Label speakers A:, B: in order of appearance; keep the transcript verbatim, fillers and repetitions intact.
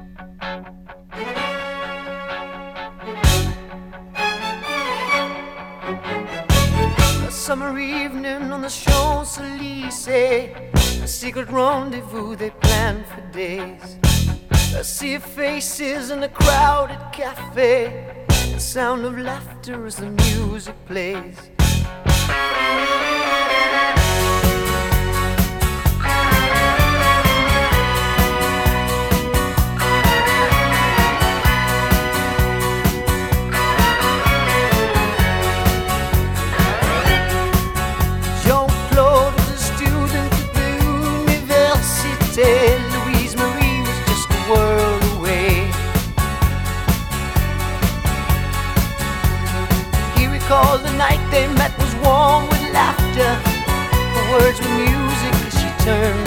A: A summer evening on the Champs-Élysées, a secret rendezvous they planned for days. A sea of faces in a crowded cafe, the sound of laughter as the music plays. Jean-Claude was a student at the Université. Louise Marie was just a world away. He recalled the night they met was warm with laughter. Her words were music as she turned